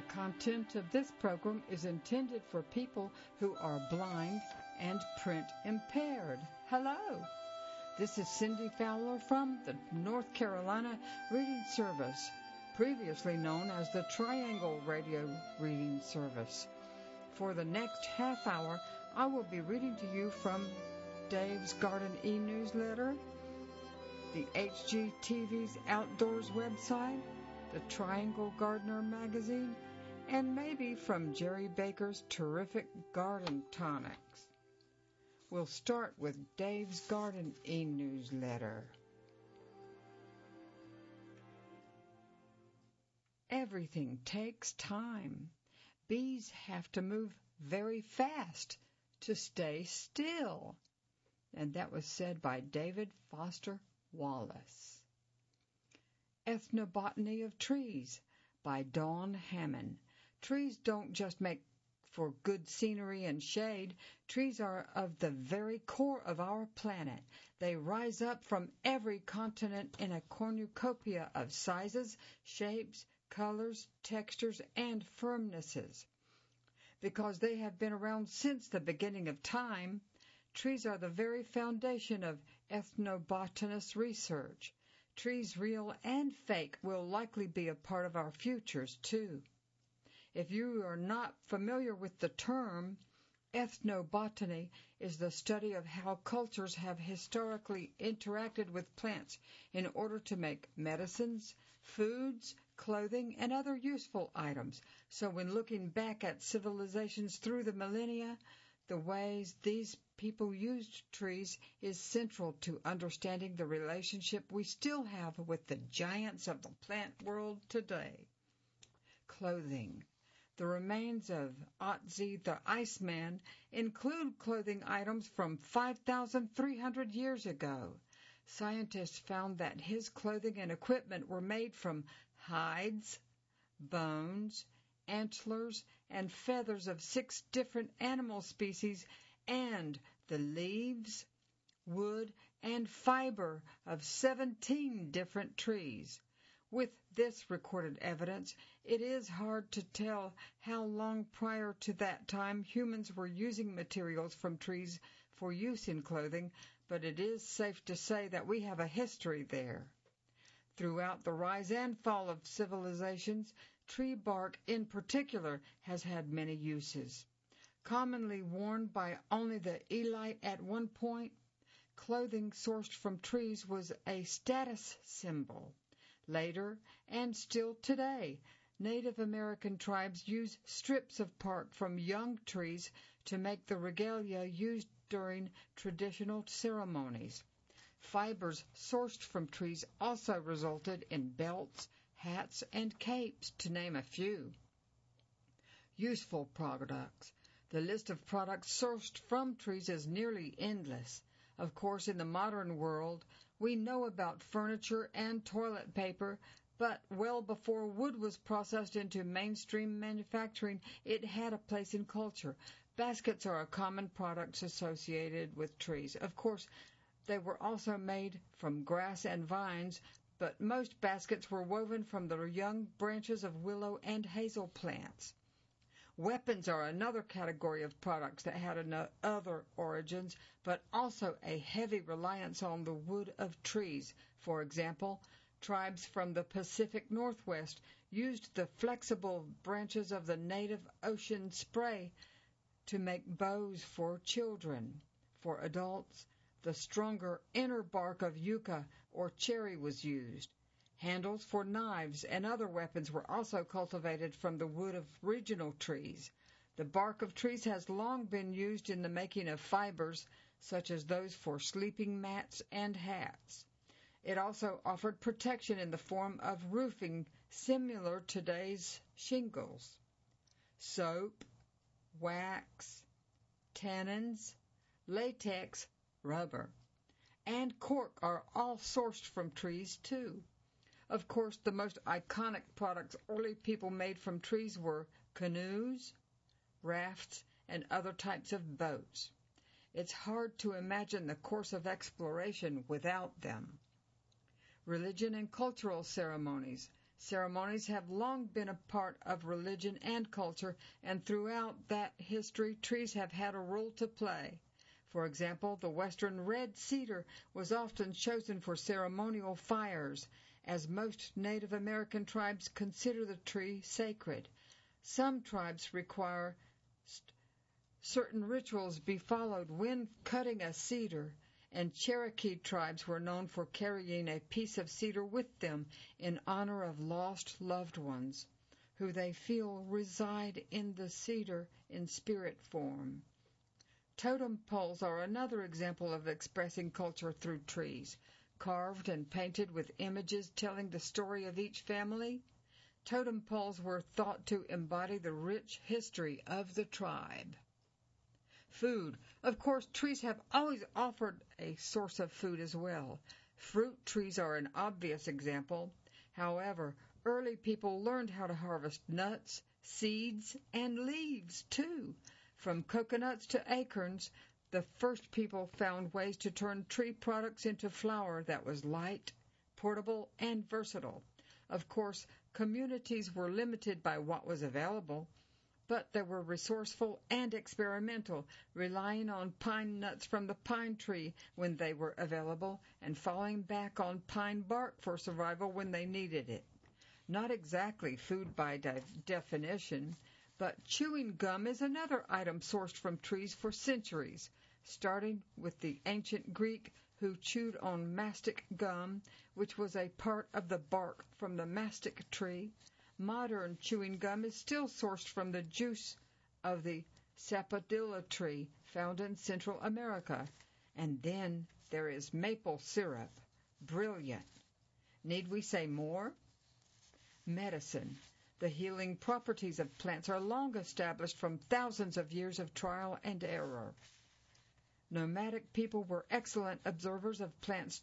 content of this program is intended for people who are blind and print impaired. Hello, this is Cindy Fowler from the North Carolina Reading Service, previously known as the Triangle Radio Reading Service. For the next half hour, I will be reading to you from Dave's Garden e-newsletter, the HGTV's Outdoors website, the Triangle Gardener magazine, and maybe from Jerry Baker's terrific garden tonics. We'll start with Dave's Garden e-newsletter. Everything takes time. Bees have to move very fast to stay still. And that was said by David Foster Wallace. Ethnobotany of Trees by Dawn Hammond. Trees don't just make for good scenery and shade. Trees are of the very core of our planet. They rise up from every continent in a cornucopia of sizes, shapes, colors, textures, and firmnesses. Because they have been around since the beginning of time, trees are the very foundation of ethnobotanist research. Trees, real and fake, will likely be a part of our futures, too. If you are not familiar with the term, ethnobotany is the study of how cultures have historically interacted with plants in order to make medicines, foods, clothing, and other useful items. So when looking back at civilizations through the millennia, the ways these people used trees is central to understanding the relationship we still have with the giants of the plant world today. Clothing. The remains of Otzi the Iceman include clothing items from 5,300 years ago. Scientists found that his clothing and equipment were made from hides, bones, antlers, and feathers of 6 different animal species and the leaves, wood, and fiber of 17 different trees. With this recorded evidence, it is hard to tell how long prior to that time humans were using materials from trees for use in clothing, but it is safe to say that we have a history there. Throughout the rise and fall of civilizations, tree bark in particular has had many uses. Commonly worn by only the elite at one point, clothing sourced from trees was a status symbol. Later, and still today, Native American tribes use strips of bark from young trees to make the regalia used during traditional ceremonies. Fibers sourced from trees also resulted in belts, hats, and capes, to name a few. Useful products. The list of products sourced from trees is nearly endless. Of course, in the modern world, we know about furniture and toilet paper, but well before wood was processed into mainstream manufacturing, it had a place in culture. Baskets are a common product associated with trees. Of course, they were also made from grass and vines, but most baskets were woven from the young branches of willow and hazel plants. Weapons are another category of products that had other origins, but also a heavy reliance on the wood of trees. For example, tribes from the Pacific Northwest used the flexible branches of the native ocean spray to make bows for children. For adults, the stronger inner bark of yucca or cherry was used. Handles for knives and other weapons were also cultivated from the wood of regional trees. The bark of trees has long been used in the making of fibers, such as those for sleeping mats and hats. It also offered protection in the form of roofing similar to today's shingles. Soap, wax, tannins, latex, rubber, and cork are all sourced from trees, too. Of course, the most iconic products early people made from trees were canoes, rafts, and other types of boats. It's hard to imagine the course of exploration without them. Religion and cultural ceremonies. Ceremonies have long been a part of religion and culture, and throughout that history, trees have had a role to play. For example, the western red cedar was often chosen for ceremonial fires, as most Native American tribes consider the tree sacred. Some tribes require certain rituals be followed when cutting a cedar, and Cherokee tribes were known for carrying a piece of cedar with them in honor of lost loved ones, who they feel reside in the cedar in spirit form. Totem poles are another example of expressing culture through trees. Carved and painted with images telling the story of each family, totem poles were thought to embody the rich history of the tribe. Food. Of course, trees have always offered a source of food as well. Fruit trees are an obvious example. However, early people learned how to harvest nuts, seeds, and leaves, too. From coconuts to acorns, the first people found ways to turn tree products into flour that was light, portable, and versatile. Of course, communities were limited by what was available, but they were resourceful and experimental, relying on pine nuts from the pine tree when they were available and falling back on pine bark for survival when they needed it. Not exactly food by definition, but chewing gum is another item sourced from trees for centuries, starting with the ancient Greek who chewed on mastic gum, which was a part of the bark from the mastic tree. Modern chewing gum is still sourced from the juice of the sapodilla tree found in Central America. And then there is maple syrup. Brilliant. Need we say more? Medicine. The healing properties of plants are long established from thousands of years of trial and error. Nomadic people were excellent observers of plants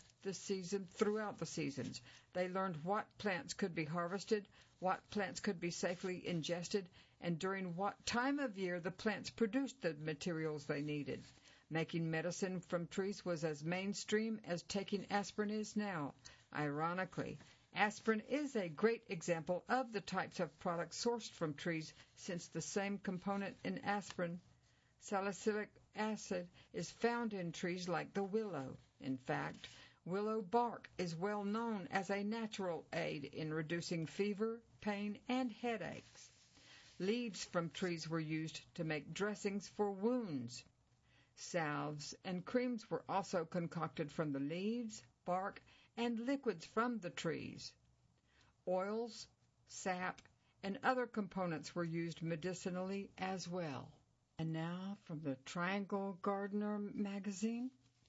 throughout the seasons. They learned what plants could be harvested, what plants could be safely ingested, and during what time of year the plants produced the materials they needed. Making medicine from trees was as mainstream as taking aspirin is now. Ironically, aspirin is a great example of the types of products sourced from trees, since the same component in aspirin, salicylic acid, is found in trees like the willow. In fact, willow bark is well known as a natural aid in reducing fever, pain, and headaches. Leaves from trees were used to make dressings for wounds. Salves and creams were also concocted from the leaves, bark, and liquids from the trees. Oils, sap, and other components were used medicinally as well. And now from the Triangle Gardener magazine.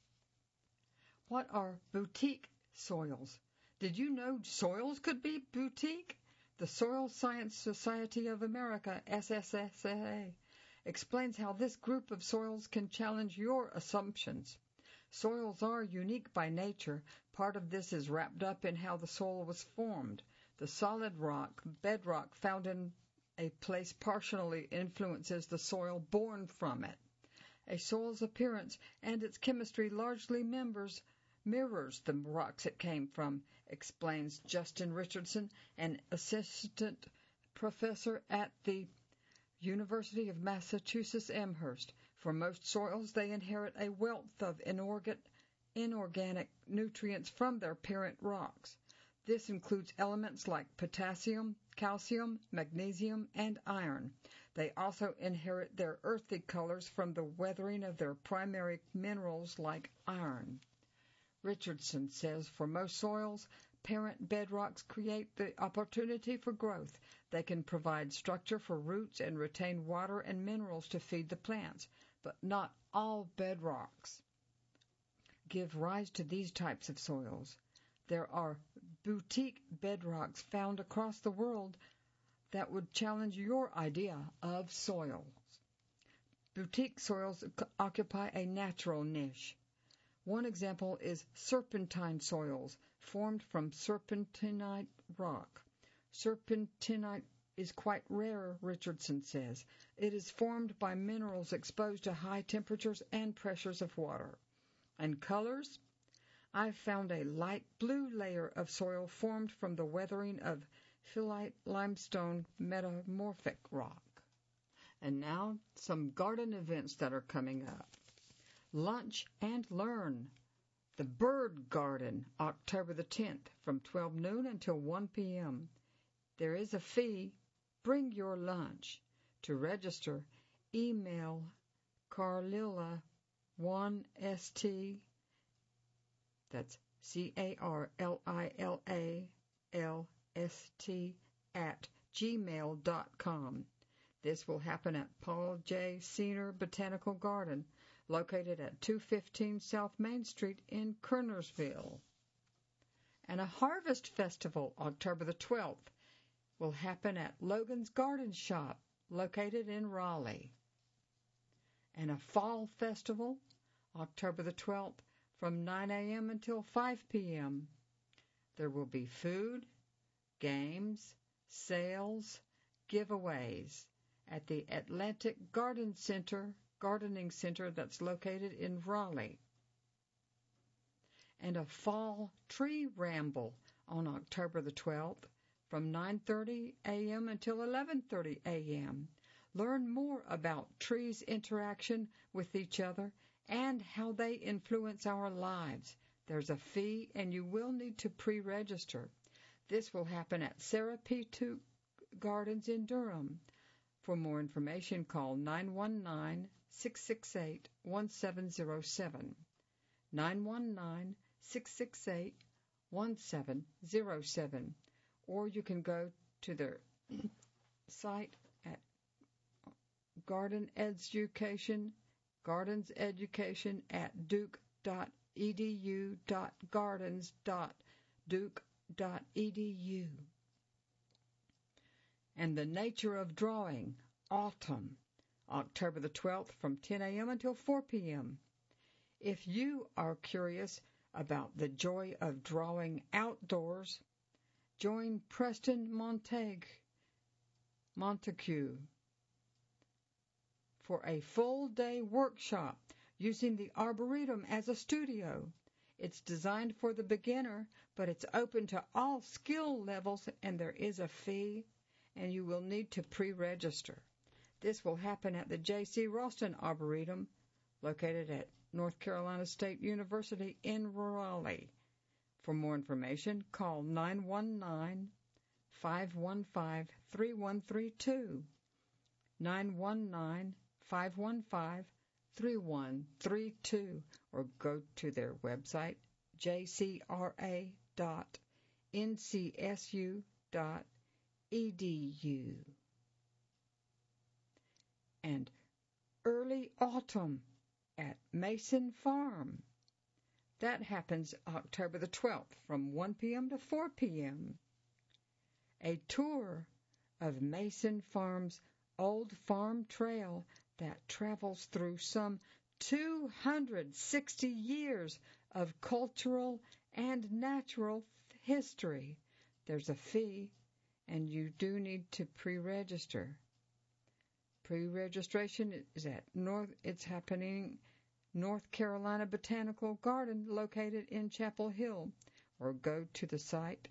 What are boutique soils? Did you know soils could be boutique? The Soil Science Society of America, SSSA, explains how this group of soils can challenge your assumptions. Soils are unique by nature. Part of this is wrapped up in how the soil was formed. The solid rock, bedrock, found in a place partially influences the soil born from it. A soil's appearance and its chemistry largely mirrors the rocks it came from, explains Justin Richardson, an assistant professor at the University of Massachusetts Amherst. For most soils, they inherit a wealth of inorganic nutrients from their parent rocks. This includes elements like potassium, calcium, magnesium, and iron. They also inherit their earthy colors from the weathering of their primary minerals like iron. Richardson says for most soils, parent bedrocks create the opportunity for growth. They can provide structure for roots and retain water and minerals to feed the plants, but not all bedrocks give rise to these types of soils. There are boutique bedrocks found across the world that would challenge your idea of soils. Boutique soils occupy a natural niche. One example is serpentine soils, formed from serpentinite rock. Serpentinite is quite rare, Richardson says. It is formed by minerals exposed to high temperatures and pressures of water. And colors? I found a light blue layer of soil formed from the weathering of phyllite limestone metamorphic rock. And now some garden events that are coming up. Lunch and Learn. The Bird Garden, October the 10th, from 12 noon until 1 p.m. There is a fee. Bring your lunch. To register, email Carlilla1st, that's CARLILALST, @gmail.com. This will happen at Paul J. Senior Botanical Garden, located at 215 South Main Street in Kernersville. And a Harvest Festival, October the 12th, will happen at Logan's Garden Shop, located in Raleigh. And a Fall Festival, October the 12th, from 9 a.m. until 5 p.m. There will be food, games, sales, giveaways at the Atlantic Gardening Center that's located in Raleigh. And a Fall Tree Ramble on October the 12th from 9:30 a.m. until 11:30 a.m. Learn more about trees' interaction with each other and how they influence our lives. There's a fee, and you will need to pre-register. This will happen at Sarah P. Tuke Gardens in Durham. For more information, call 919-668-1707. 919-668-1707. Or you can go to their site at Gardens Education at duke.edu.gardens.duke.edu. And the Nature of Drawing, Autumn, October the 12th from 10 a.m. until 4 p.m. If you are curious about the joy of drawing outdoors, join Preston Montague for a full-day workshop using the Arboretum as a studio. It's designed for the beginner, but it's open to all skill levels, and there is a fee, and you will need to pre-register. This will happen at the J.C. Ralston Arboretum, located at North Carolina State University in Raleigh. For more information, call 919-515-3132, 919-515-3132, or go to their website, jcra.ncsu.edu. And Early Autumn at Mason Farm. That happens October the 12th from 1 p.m. to 4 p.m. A tour of Mason Farm's old farm trail that travels through some 260 years of cultural and natural history. There's a fee, and you do need to pre-register. Pre-registration is it's happening North Carolina Botanical Garden, located in Chapel Hill, or go to the site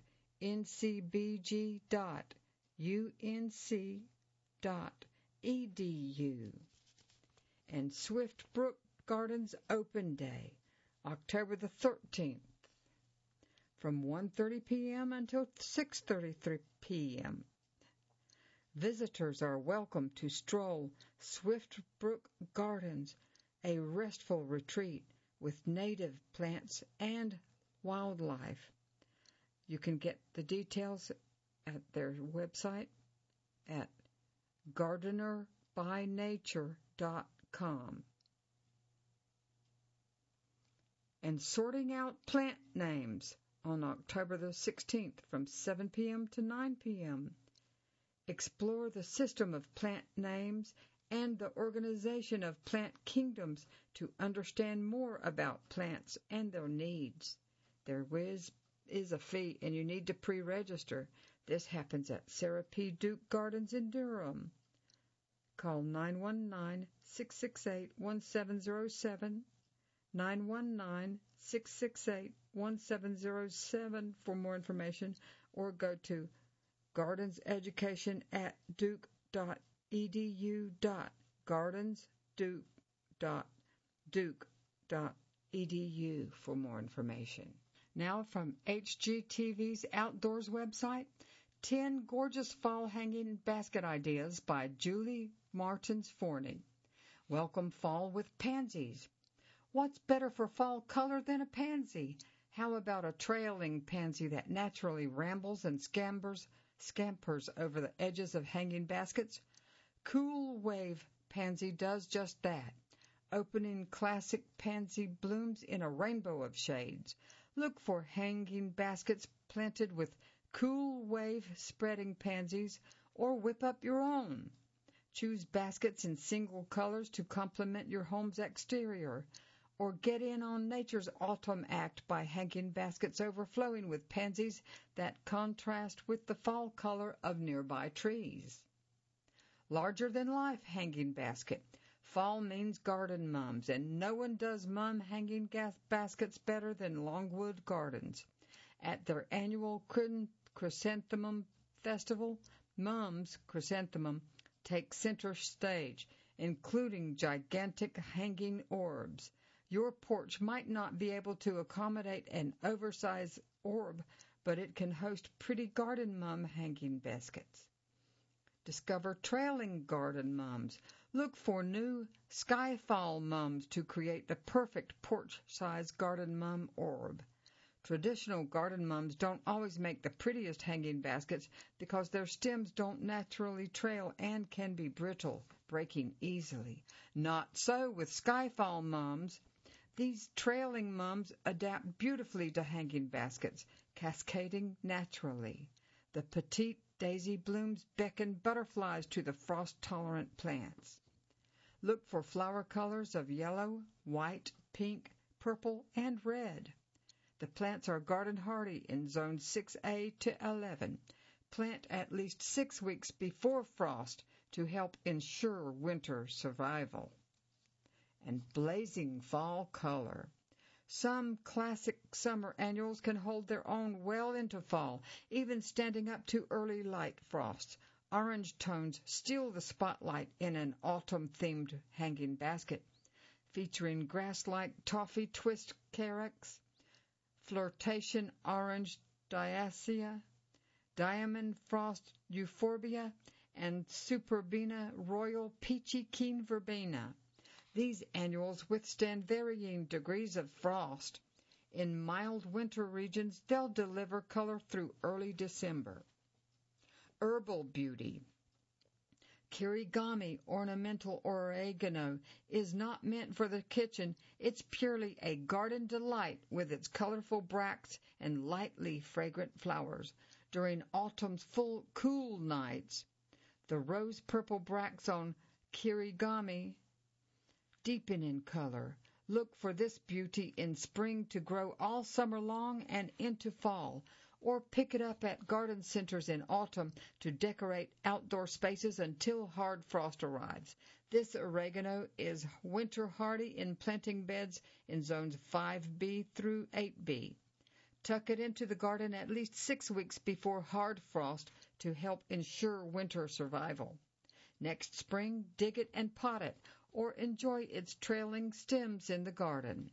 ncbg.unc.edu. And Swift Brook Gardens Open Day, October the 13th, from 1:30 p.m. until 6:33 p.m. Visitors are welcome to stroll Swift Brook Gardens, a restful retreat with native plants and wildlife. You can get the details at their website at gardenerbynature.com. And Sorting Out Plant Names on October the 16th from 7 p.m. to 9 p.m. Explore the system of plant names and the organization of plant kingdoms to understand more about plants and their needs. There is a fee, and you need to pre-register. This happens at Sarah P. Duke Gardens in Durham. Call 919-668-1707, 668-1707 for more information, or go to gardenseducation@duke.edu. Gardensduke.duke.edu for more information. Now from HGTV's Outdoors website, 10 gorgeous fall hanging basket ideas by Julie Martins Forney. Welcome fall with pansies. What's better for fall color than a pansy? How about a trailing pansy that naturally rambles and scampers over the edges of hanging baskets? Cool Wave Pansy does just that, opening classic pansy blooms in a rainbow of shades. Look for hanging baskets planted with Cool Wave spreading pansies, or whip up your own. Choose baskets in single colors to complement your home's exterior, or get in on nature's autumn act by hanging baskets overflowing with pansies that contrast with the fall color of nearby trees. Larger-than-life hanging basket. Fall means garden mums, and no one does mum hanging baskets better than Longwood Gardens. At their annual Chrysanthemum Festival, Mum's Chrysanthemum takes center stage, including gigantic hanging orbs. Your porch might not be able to accommodate an oversized orb, but it can host pretty garden mum hanging baskets. Discover trailing garden mums. Look for new skyfall mums to create the perfect porch-sized garden mum orb. Traditional garden mums don't always make the prettiest hanging baskets because their stems don't naturally trail and can be brittle, breaking easily. Not so with skyfall mums. These trailing mums adapt beautifully to hanging baskets, cascading naturally. The petite daisy blooms beckon butterflies to the frost-tolerant plants. Look for flower colors of yellow, white, pink, purple, and red. The plants are garden hardy in zones 6A to 11. Plant at least 6 weeks before frost to help ensure winter survival. And blazing fall color. Some classic summer annuals can hold their own well into fall, even standing up to early light frosts. Orange tones steal the spotlight in an autumn-themed hanging basket, featuring grass-like toffee twist carex, flirtation orange diacia, diamond frost euphorbia, and superbena royal peachy keen verbena. These annuals withstand varying degrees of frost. In mild winter regions, they'll deliver color through early December. Herbal beauty. Kirigami ornamental oregano is not meant for the kitchen. It's purely a garden delight with its colorful bracts and lightly fragrant flowers. During autumn's cool nights, the rose-purple bracts on kirigami deepen in color. Look for this beauty in spring to grow all summer long and into fall, or pick it up at garden centers in autumn to decorate outdoor spaces until hard frost arrives. This oregano is winter hardy in planting beds in zones 5B through 8B. Tuck it into the garden at least 6 weeks before hard frost to help ensure winter survival. Next spring, dig it and pot it, or enjoy its trailing stems in the garden.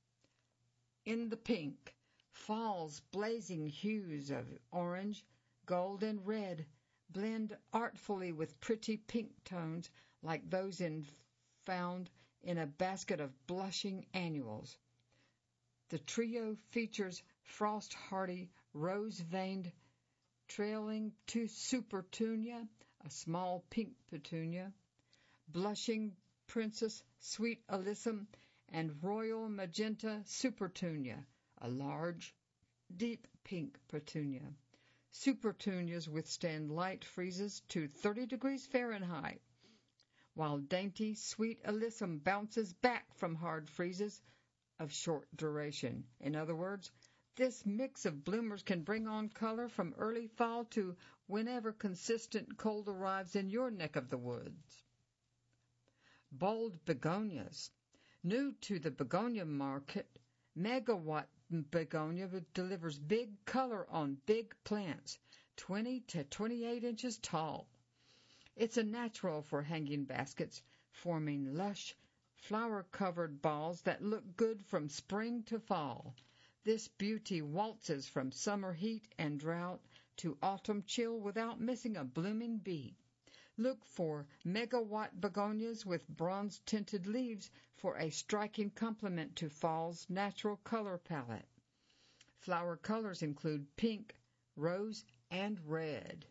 In the pink, fall's blazing hues of orange, gold, and red blend artfully with pretty pink tones like those found in a basket of blushing annuals. The trio features frost-hardy, rose-veined, trailing to supertunia, a small pink petunia, blushing Princess Sweet Alyssum, and Royal Magenta Supertunia, a large, deep pink petunia. Supertunias withstand light freezes to 30 degrees Fahrenheit, while dainty Sweet Alyssum bounces back from hard freezes of short duration. In other words, this mix of bloomers can bring on color from early fall to whenever consistent cold arrives in your neck of the woods. Bold begonias. New to the begonia market, Megawatt begonia delivers big color on big plants, 20 to 28 inches tall. It's a natural for hanging baskets, forming lush, flower-covered balls that look good from spring to fall. This beauty waltzes from summer heat and drought to autumn chill without missing a blooming beat. Look for megawatt begonias with bronze-tinted leaves for a striking complement to fall's natural color palette. Flower colors include pink, rose, and red.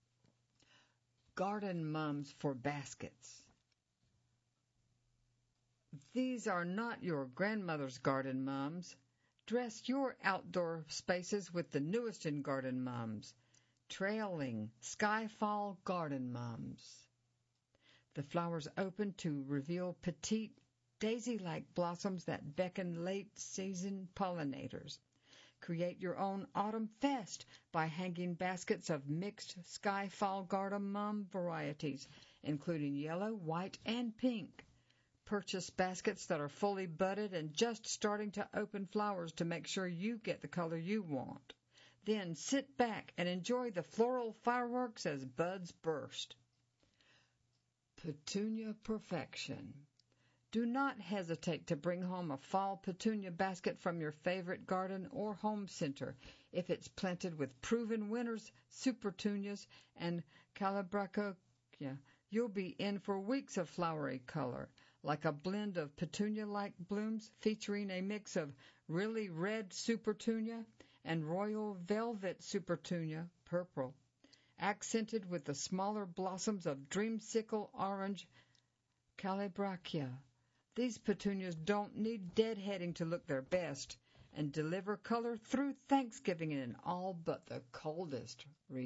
Garden mums for baskets. These are not your grandmother's garden mums. Dress your outdoor spaces with the newest in garden mums. Trailing Skyfall Garden Mums. The flowers open to reveal petite, daisy-like blossoms that beckon late-season pollinators. Create your own autumn fest by hanging baskets of mixed Skyfall Garden Mum varieties, including yellow, white, and pink. Purchase baskets that are fully budded and just starting to open flowers to make sure you get the color you want. Then sit back and enjoy the floral fireworks as buds burst. Petunia Perfection. Do not hesitate to bring home a fall petunia basket from your favorite garden or home center if it's planted with proven winners, supertunias, and calabraca. You'll be in for weeks of flowery color, like a blend of petunia-like blooms featuring a mix of really red supertunia and royal velvet supertunia, purple, accented with the smaller blossoms of dreamsicle orange calabracia. These petunias don't need deadheading to look their best and deliver color through Thanksgiving in all but the coldest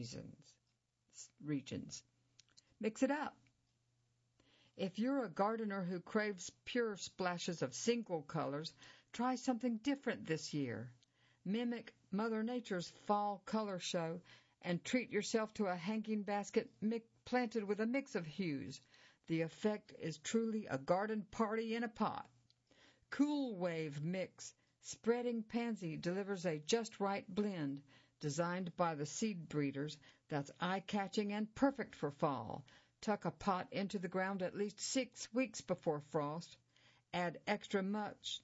regions. Mix it up. If you're a gardener who craves pure splashes of single colors, try something different this year. Mimic Mother Nature's fall color show and treat yourself to a hanging basket planted with a mix of hues. The effect is truly a garden party in a pot. Cool Wave Mix Spreading Pansy delivers a just right blend designed by the seed breeders that's eye-catching and perfect for fall. Tuck a pot into the ground at least 6 weeks before frost. Add extra mulch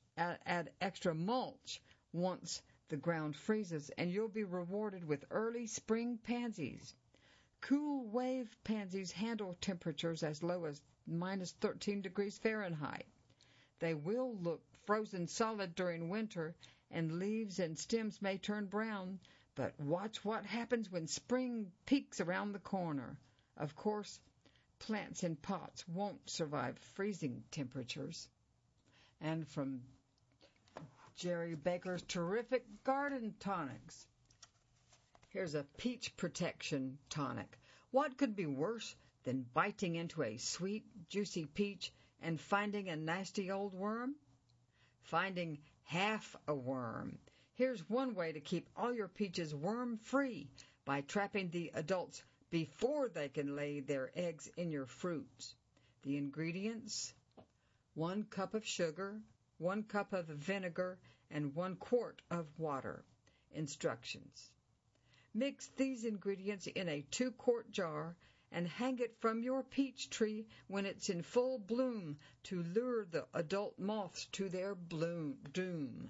once the ground freezes, and you'll be rewarded with early spring pansies. Cool Wave pansies handle temperatures as low as minus 13 degrees Fahrenheit. They will look frozen solid during winter, and leaves and stems may turn brown, but watch what happens when spring peeks around the corner. Of course, plants in pots won't survive freezing temperatures. And from Jerry Baker's terrific garden tonics, here's a peach protection tonic. What could be worse than biting into a sweet, juicy peach and finding a nasty old worm? Finding half a worm. Here's one way to keep all your peaches worm-free by trapping the adults before they can lay their eggs in your fruits. The ingredients: 1 cup of sugar, 1 cup of vinegar, and 1 quart of water. Instructions: mix these ingredients in a 2-quart jar and hang it from your peach tree when it's in full bloom to lure the adult moths to their doom.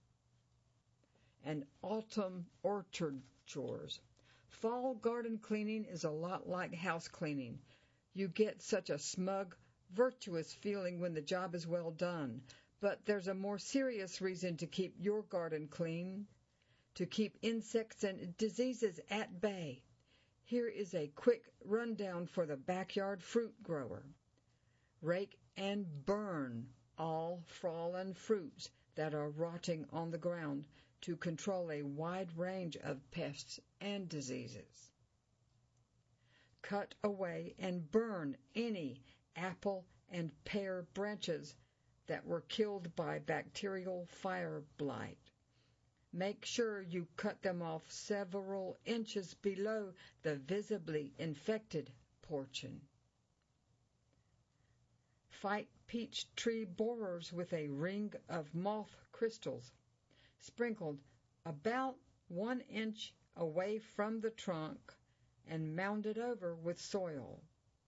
And autumn orchard chores. Fall garden cleaning is a lot like house cleaning. You get such a smug, virtuous feeling when the job is well done. But there's a more serious reason to keep your garden clean: to keep insects and diseases at bay. Here is a quick rundown for the backyard fruit grower. Rake and burn all fallen fruits that are rotting on the ground to control a wide range of pests and diseases. Cut away and burn any apple and pear branches that were killed by bacterial fire blight. Make sure you cut them off several inches below the visibly infected portion. Fight peach tree borers with a ring of moth crystals sprinkled about 1 inch away from the trunk, and mounded over with soil.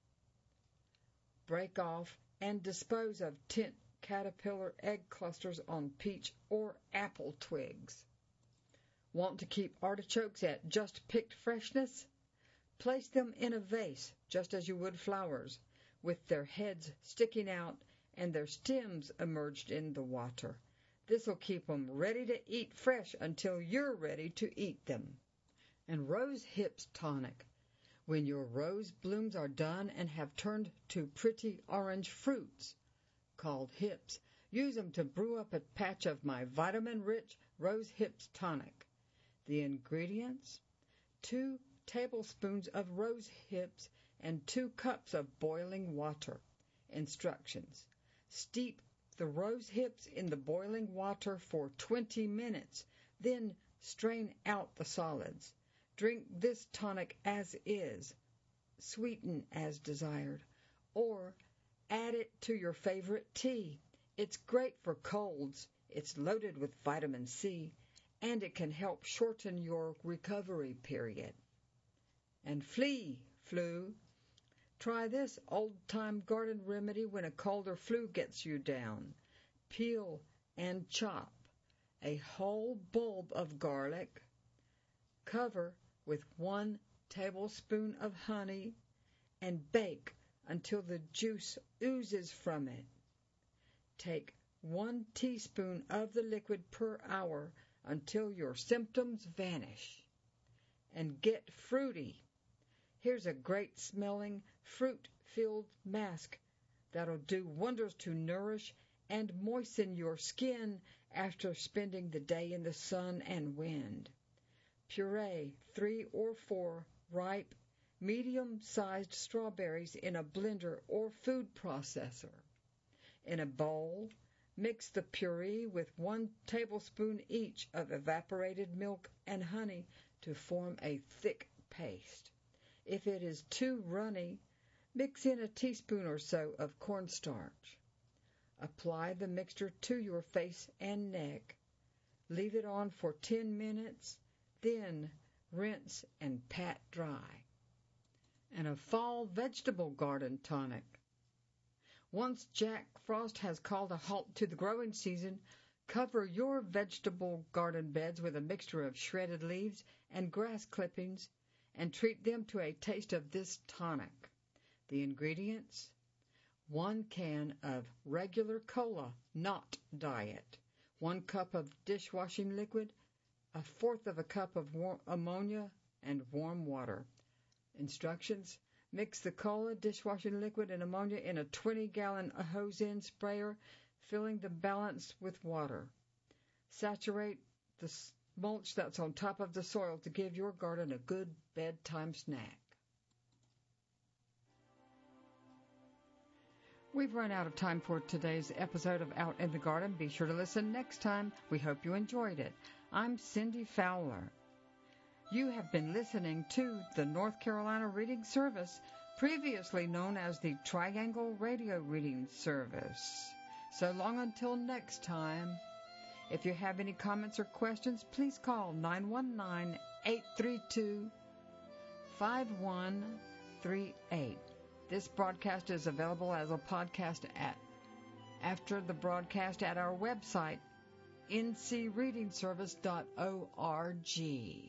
Break off and dispose of tent caterpillar egg clusters on peach or apple twigs. Want to keep artichokes at just picked freshness? Place them in a vase, just as you would flowers, with their heads sticking out and their stems emerged in the water. This'll keep 'em ready to eat fresh until you're ready to eat them. And Rose Hips Tonic. When your rose blooms are done and have turned to pretty orange fruits, called hips, use 'em to brew up a patch of my vitamin-rich Rose Hips Tonic. The ingredients: 2 tablespoons of rose hips and 2 cups of boiling water. Instructions: steep the rose hips in the boiling water for 20 minutes, then strain out the solids. Drink this tonic as is, sweeten as desired, or add it to your favorite tea. It's great for colds, it's loaded with vitamin C, and it can help shorten your recovery period. And flu. Try this old-time garden remedy when a cold or flu gets you down. Peel and chop a whole bulb of garlic. Cover with 1 tablespoon of honey and bake until the juice oozes from it. Take 1 teaspoon of the liquid per hour until your symptoms vanish. And get fruity. Here's a great-smelling, fruit-filled mask that'll do wonders to nourish and moisten your skin after spending the day in the sun and wind. Puree 3 or 4 ripe, medium-sized strawberries in a blender or food processor. In a bowl, mix the puree with 1 tablespoon each of evaporated milk and honey to form a thick paste. If it is too runny, mix in a teaspoon or so of cornstarch. Apply the mixture to your face and neck. Leave it on for 10 minutes, then rinse and pat dry. And a fall vegetable garden tonic. Once Jack Frost has called a halt to the growing season, cover your vegetable garden beds with a mixture of shredded leaves and grass clippings and treat them to a taste of this tonic. The ingredients: 1 can of regular cola, not diet, 1 cup of dishwashing liquid, 1/4 of a cup of ammonia, and warm water. Instructions: mix the cola, dishwashing liquid, and ammonia in a 20-gallon hose-end sprayer, filling the balance with water. Saturate the mulch that's on top of the soil to give your garden a good bedtime snack. We've run out of time for today's episode of Out in the Garden. Be sure to listen next time. We hope you enjoyed it. I'm Cindy Fowler. You have been listening to the North Carolina Reading Service, previously known as the Triangle Radio Reading Service. So long until next time. If you have any comments or questions, please call 919-832-5138. This broadcast is available as a podcast after the broadcast at our website, ncreadingservice.org.